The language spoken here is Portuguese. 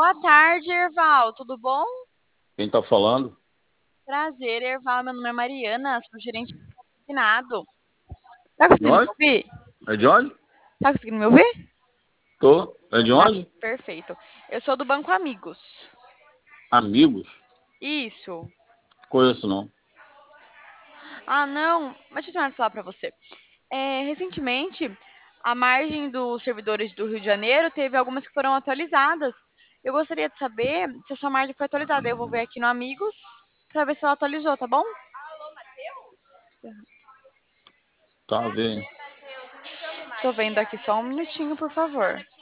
Boa tarde, Erval. Tudo bom? Quem tá falando? Prazer, Erval. Meu nome é Mariana, sou gerente assinado. Tá De conseguindo me onde? ouvir? É de onde? Tá conseguindo me ouvir? Tô. É de Ah, onde? perfeito. Eu sou do Banco Amigos. Amigos? Isso. Conheço não. Ah, não. Mas deixa eu falar pra você. Recentemente, a margem dos servidores do Rio de Janeiro teve algumas que foram atualizadas. Eu gostaria de saber se a sua margem foi atualizada. Eu vou ver aqui no Amigos pra ver se ela atualizou, tá bom? Tá, vendo? Tô vendo aqui só um minutinho, por favor.